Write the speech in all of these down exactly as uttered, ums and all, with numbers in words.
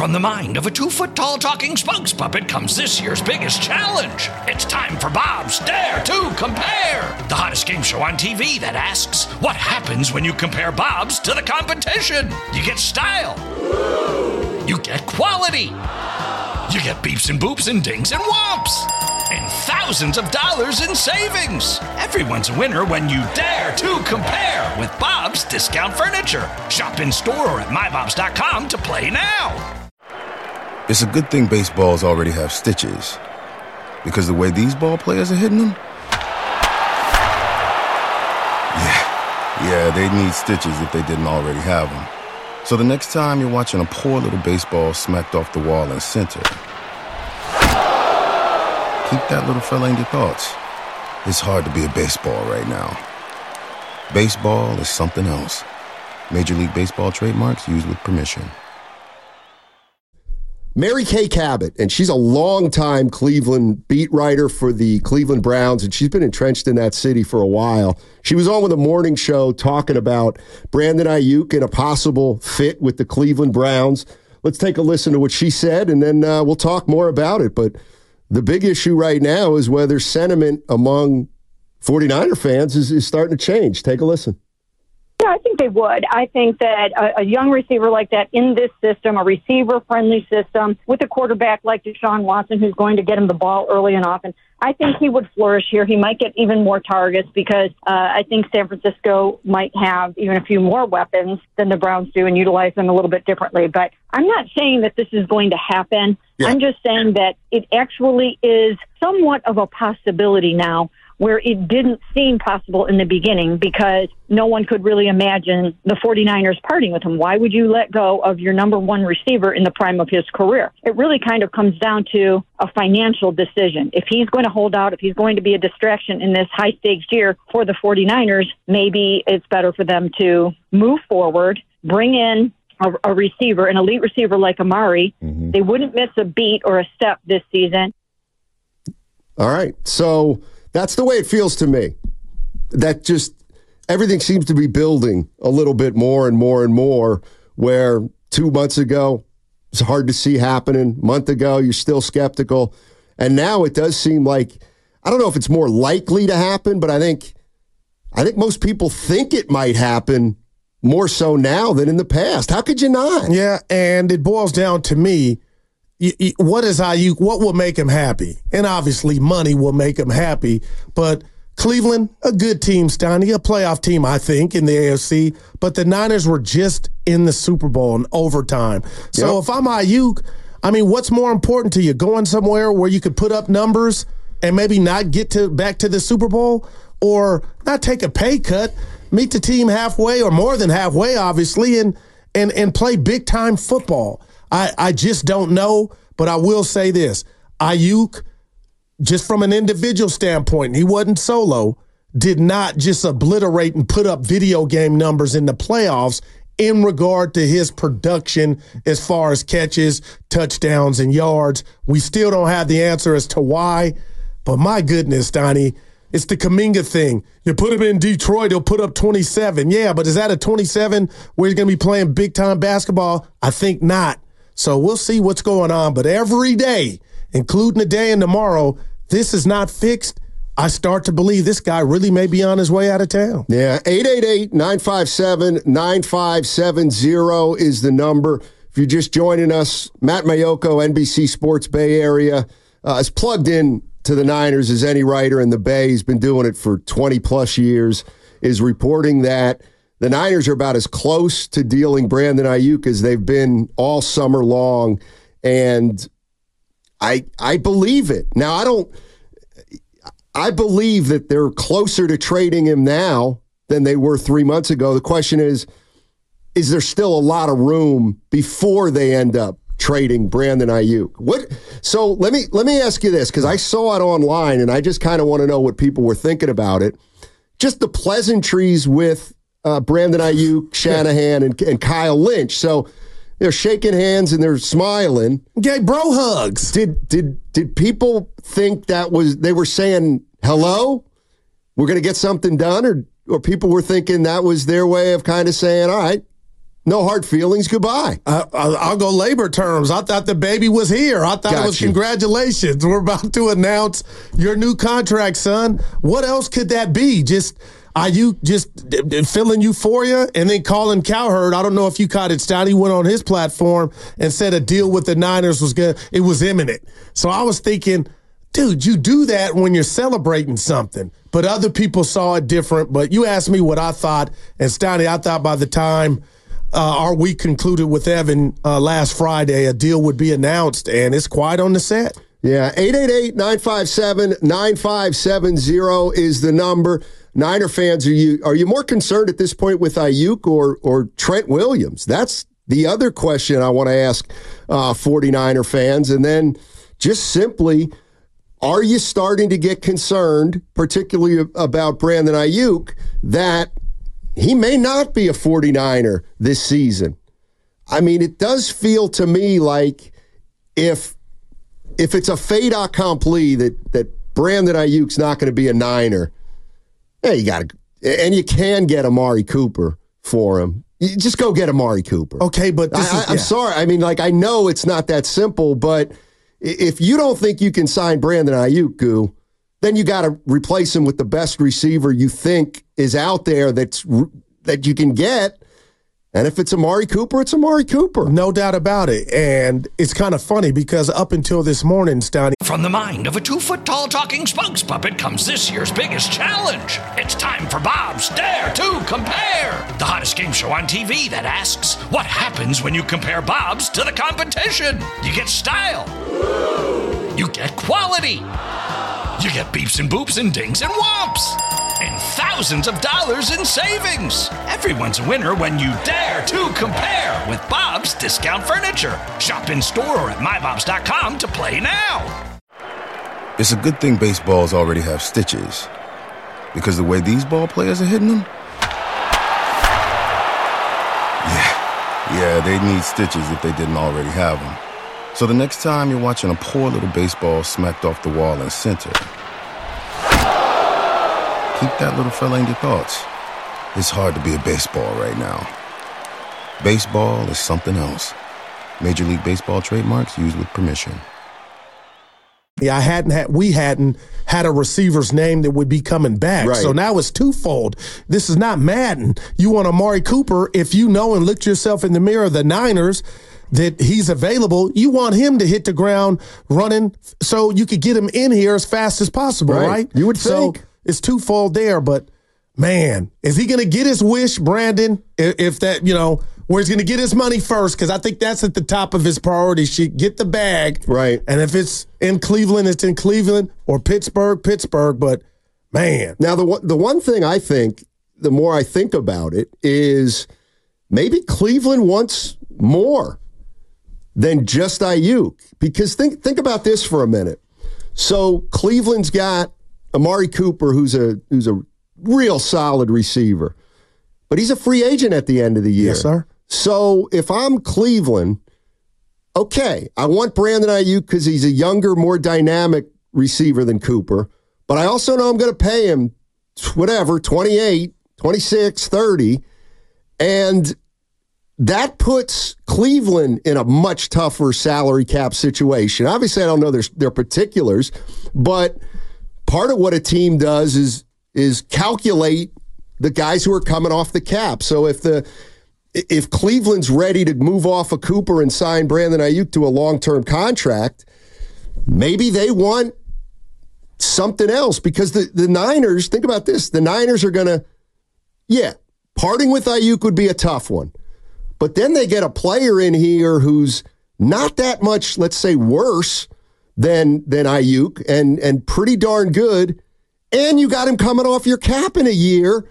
from the mind of a two-foot-tall talking spokes puppet comes this year's biggest challenge. It's time for Bob's Dare to Compare, the hottest game show on T V that asks, what happens when you compare Bobs to the competition? You get style. You get quality. You get beeps and boops and dings and whomps. And thousands of dollars in savings. Everyone's a winner when you dare to compare with Bob's Discount Furniture. Shop in store or at my bobs dot com to play now. It's a good thing baseballs already have stitches, because the way these ball players are hitting them, yeah, yeah, they need stitches if they didn't already have them. So the next time you're watching a poor little baseball smacked off the wall in center, keep that little fella in your thoughts. It's hard to be a baseball right now. Baseball is something else. Major League Baseball trademarks used with permission. Mary Kay Cabot, and she's a longtime Cleveland beat writer for the Cleveland Browns, and she's been entrenched in that city for a while. She was on with a morning show talking about Brandon Ayuk and a possible fit with the Cleveland Browns. Let's take a listen to what she said, and then uh, we'll talk more about it. But the big issue right now is whether sentiment among 49er fans is, is starting to change. Take a listen. Yeah, I think they would. I think that a, a young receiver like that in this system, a receiver-friendly system, with a quarterback like Deshaun Watson who's going to get him the ball early and often, I think he would flourish here. He might get even more targets because uh, I think San Francisco might have even a few more weapons than the Browns do and utilize them a little bit differently. But I'm not saying that this is going to happen. Yeah. I'm just saying that it actually is somewhat of a possibility now, where it didn't seem possible in the beginning because no one could really imagine the 49ers parting with him. Why would you let go of your number one receiver in the prime of his career? It really kind of comes down to a financial decision. If he's going to hold out, if he's going to be a distraction in this high-stakes year for the 49ers, maybe it's better for them to move forward, bring in a, a receiver, an elite receiver like Amari. Mm-hmm. They wouldn't miss a beat or a step this season. All right, so that's the way it feels to me. That just, everything seems to be building a little bit more and more and more, where two months ago, it's hard to see happening. A month ago, you're still skeptical. And now it does seem like, I don't know if it's more likely to happen, but I think, I think most people think it might happen more so now than in the past. How could you not? Yeah, and it boils down to me, what is Ayuk? What will make him happy? And obviously, money will make him happy. But Cleveland, a good team, Steiny, a playoff team, I think, in the A F C. But the Niners were just in the Super Bowl in overtime. So yep. If I'm Ayuk, I mean, what's more important to you? Going somewhere where you could put up numbers and maybe not get to back to the Super Bowl, or not take a pay cut, meet the team halfway or more than halfway, obviously, and and and play big time football. I, I just don't know, but I will say this. Ayuk, just from an individual standpoint, he wasn't solo, did not just obliterate and put up video game numbers in the playoffs in regard to his production as far as catches, touchdowns, and yards. We still don't have the answer as to why, but my goodness, Donnie, it's the Kuminga thing. You put him in Detroit, he'll put up twenty-seven. Yeah, but is that a twenty-seven where he's going to be playing big-time basketball? I think not. So we'll see what's going on. But every day, including today and tomorrow, this is not fixed. I start to believe this guy really may be on his way out of town. Yeah, eight eight eight, nine five seven, nine five seven zero is the number. If you're just joining us, Matt Mayoko, N B C Sports Bay Area, uh, is plugged in to the Niners as any writer in the Bay. He's been doing it for twenty-plus years, is reporting that the Niners are about as close to dealing Brandon Ayuk as they've been all summer long, and I I believe it. Now, I don't – I believe that they're closer to trading him now than they were three months ago. The question is, is there still a lot of room before they end up trading Brandon Ayuk? What? So let me let me ask you this, because I saw it online, and I just kind of want to know what people were thinking about it. Just the pleasantries with uh, Brandon Ayuk, Shanahan, and, and Kyle Lynch. So they're shaking hands and they're smiling. Gay bro hugs. Did did did people think that was, they were saying, hello, we're going to get something done? Or, or people were thinking that was their way of kind of saying, all right, No hard feelings. Goodbye. Uh, I'll, I'll go labor terms. I thought the baby was here. I thought Got it was you. congratulations. We're about to announce your new contract, son. What else could that be? Just are you just d- d- feeling euphoria and then Colin Cowherd? I don't know if you caught it, Stout. He went on his platform and said a deal with the Niners was good. It was imminent. So I was thinking, dude, you do that when you're celebrating something. But other people saw it different. But you asked me what I thought, and Stoney, I thought by the time uh, our week concluded with Evan uh, last Friday, a deal would be announced, and it's quiet on the set. Yeah, eight eight eight, nine five seven, nine five seven zero is the number. Niner fans, are you are you more concerned at this point with Ayuk or or Trent Williams? That's the other question I want to ask uh, 49er fans. And then just simply, are you starting to get concerned, particularly about Brandon Ayuk, that he may not be a 49er this season? I mean, it does feel to me like if if it's a fait accompli that, that Brandon Ayuk's not going to be a Niner, hey, you got to, and you can get Amari Cooper for him. You just go get Amari Cooper. Okay, but this I, is, I, I'm yeah. sorry. I mean, like, I know it's not that simple, but if you don't think you can sign Brandon Ayuk, Goo, then you got to replace him with the best receiver you think is out there that's that you can get. And if it's Amari Cooper, it's Amari Cooper. No doubt about it. And it's kind of funny because up until this morning, Stoney, From the mind of a two-foot-tall talking spokes puppet comes this year's biggest challenge. It's time for Bob's Dare to Compare, the hottest game show on T V that asks, what happens when you compare Bob's to the competition? You get style. You get quality. You get beeps and boops and dings and whomps. And thousands of dollars in savings. Everyone's a winner when you dare to compare with Bob's Discount Furniture. Shop in store or at my bobs dot com to play now. It's a good thing baseballs already have stitches, because the way these ball players are hitting them, yeah, yeah, they need stitches if they didn't already have them. So the next time you're watching a poor little baseball smacked off the wall in center, keep that little fella in your thoughts. It's hard to be a baseball right now. Baseball is something else. Major League Baseball trademarks used with permission. Yeah, I hadn't had, we hadn't had a receiver's name that would be coming back. Right. So now it's twofold. This is not Madden. You want Amari Cooper, if you know and look yourself in the mirror, the Niners, that he's available, you want him to hit the ground running so you could get him in here as fast as possible, right? Right. You would so think. It's twofold there, but man, is he going to get his wish, Brandon, if, if that, you know, where he's going to get his money first, because I think that's at the top of his priority sheet. Get the bag. Right. And if it's in Cleveland, it's in Cleveland, or Pittsburgh, Pittsburgh. But, man. Now, the one, the one thing I think, the more I think about it, is maybe Cleveland wants more than just Ayuk. Because think think about this for a minute. So Cleveland's got Amari Cooper, who's a who's a real solid receiver, but he's a free agent at the end of the year. Yes, sir. So if I'm Cleveland, okay, I want Brandon Ayuk because he's a younger, more dynamic receiver than Cooper, but I also know I'm going to pay him whatever, twenty-eight, twenty-six, thirty, and that puts Cleveland in a much tougher salary cap situation. Obviously, I don't know their, their particulars, but part of what a team does is is calculate the guys who are coming off the cap. So if the if Cleveland's ready to move off of Cooper and sign Brandon Ayuk to a long-term contract, maybe they want something else, because the, the Niners, think about this, the Niners are going to, yeah, parting with Ayuk would be a tough one. But then they get a player in here who's not that much, let's say, worse than than Ayuk and, and pretty darn good, and you got him coming off your cap in a year,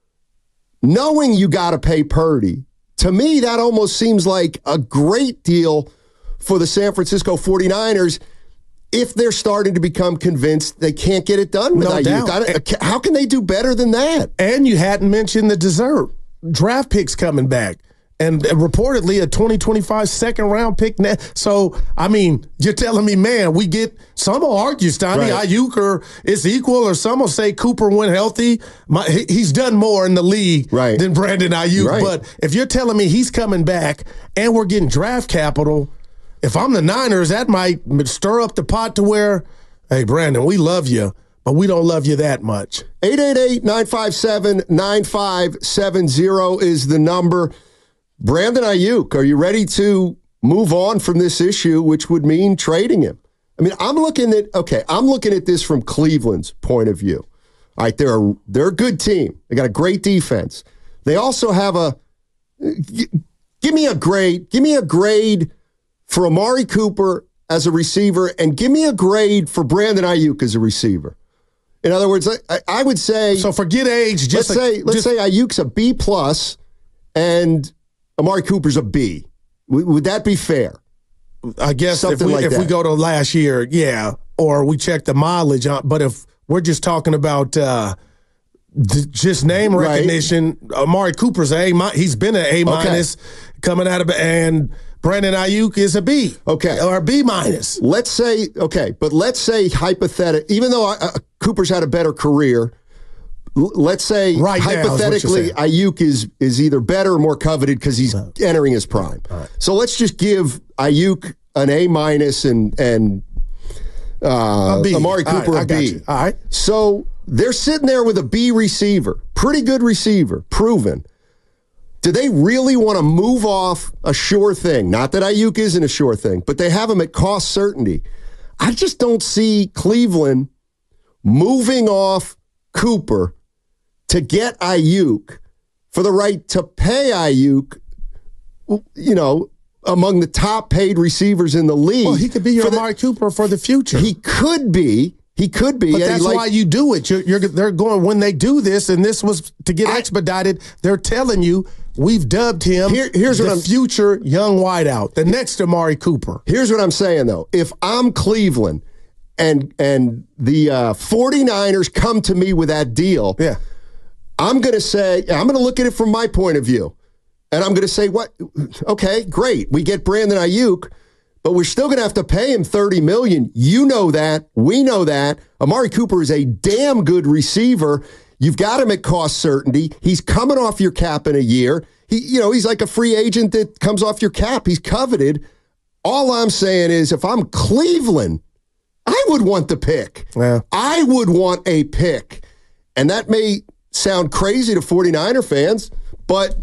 knowing you got to pay Purdy. To me, that almost seems like a great deal for the San Francisco 49ers if they're starting to become convinced they can't get it done with No Ayuk. doubt. I, how can they do better than that? And you hadn't mentioned the dessert. Draft picks coming back. and reportedly a twenty twenty-five second round pick. So, I mean, you're telling me, man, we get, some will argue, Stoney, Right. Ayuk or is equal, or some will say Cooper went healthy. My, he, he's done more in the league Right. than Brandon Ayuk. Right. But if you're telling me he's coming back and we're getting draft capital, if I'm the Niners, that might stir up the pot to where, hey, Brandon, we love you, but we don't love you that much. eight eight eight, nine five seven, nine five seven zero is the number. Brandon Ayuk, are you ready to move on from this issue, which would mean trading him? I mean, I'm looking at, okay, I'm looking at this from Cleveland's point of view. All right, they're a, they're a good team. They got a great defense. They also have a, g- give me a grade, give me a grade for Amari Cooper as a receiver, and give me a grade for Brandon Ayuk as a receiver. In other words, I, I would say. So forget age. Just let's a, say let's just, say Ayuk's a B plus, and Amari Cooper's a B. W- would that be fair? I guess if Something we like if we that. go to last year, yeah, or we check the mileage on. But if we're just talking about uh, d- just name Right. recognition, Amari Cooper's a mi- he's been an A minus coming out of, and Brandon Ayuk is a B. Okay. Or a B minus. Let's say okay, but let's say hypothetically, even though uh, Cooper's had a better career, l- let's say Right now is what you're hypothetically saying. Ayuk is is either better or more coveted because he's entering his prime. So let's just give Ayuk an A minus and and uh, A B. Amari All right, Cooper I a got B. you. All right. So they're sitting there with a B receiver, pretty good receiver, proven. Do they really want to move off a sure thing? Not that Ayuk isn't a sure thing, but they have him at cost certainty. I just don't see Cleveland moving off Cooper to get Ayuk for the right to pay Ayuk, you know, among the top paid receivers in the league. Well, he could be your For the- Amari Cooper for the future. He could be. He could be. But and he that's like- why you do it. You're, you're, they're going, when they do this, and this was to get I- expedited, they're telling you, we've dubbed him Here- here's the what I'm- future young wideout, the next Amari Cooper. Here's what I'm saying, though. If I'm Cleveland and and the uh, 49ers come to me with that deal, Yeah. I'm going to say, I'm going to look at it from my point of view. And I'm going to say, what? Okay, great. We get Brandon Ayuk, but we're still going to have to pay him thirty million dollars. You know that. We know that. Amari Cooper is a damn good receiver. You've got him at cost certainty. He's coming off your cap in a year. He, you know, he's like a free agent that comes off your cap. He's coveted. All I'm saying is, if I'm Cleveland, I would want the pick. Yeah. I would want a pick. And that may sound crazy to 49er fans, but,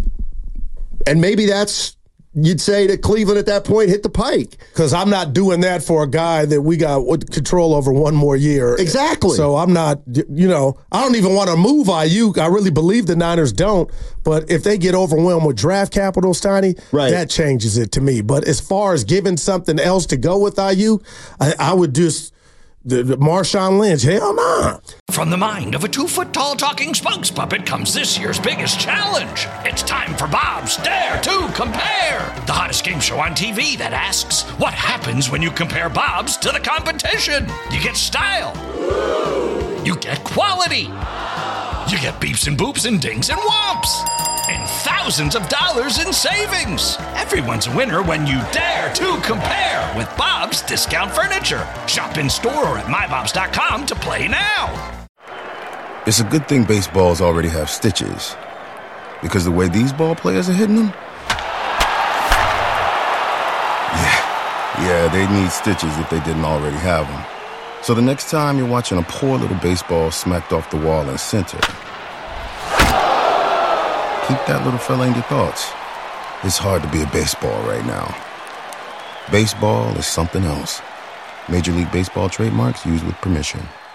and maybe that's, you'd say to Cleveland at that point, hit the pike. Because I'm not doing that for a guy that we got with control over one more year. Exactly. So I'm not, you know, I don't even want to move Ayuk. I really believe the Niners don't. But if they get overwhelmed with draft capital, Steiny, Right. that changes it to me. But as far as giving something else to go with Ayuk, I, I would just, the, the Marshawn Lynch, hell nah. From the mind of a two-foot-tall talking spokes puppet comes this year's biggest challenge. It's time for Bob's Dare to Compare, the hottest game show on T V that asks, what happens when you compare Bob's to the competition? You get style. You get quality. You get beeps and boops and dings and whomps. And thousands of dollars in savings. Everyone's a winner when you dare to compare with Bob's Discount Furniture. Shop in store or at my bobs dot com to play now. It's a good thing baseballs already have stitches, because the way these ball players are hitting them, yeah, yeah, they need stitches if they didn't already have them. So the next time you're watching a poor little baseball smacked off the wall in center, keep that little fella in your thoughts. It's hard to be a baseball right now. Baseball is something else. Major League Baseball trademarks used with permission.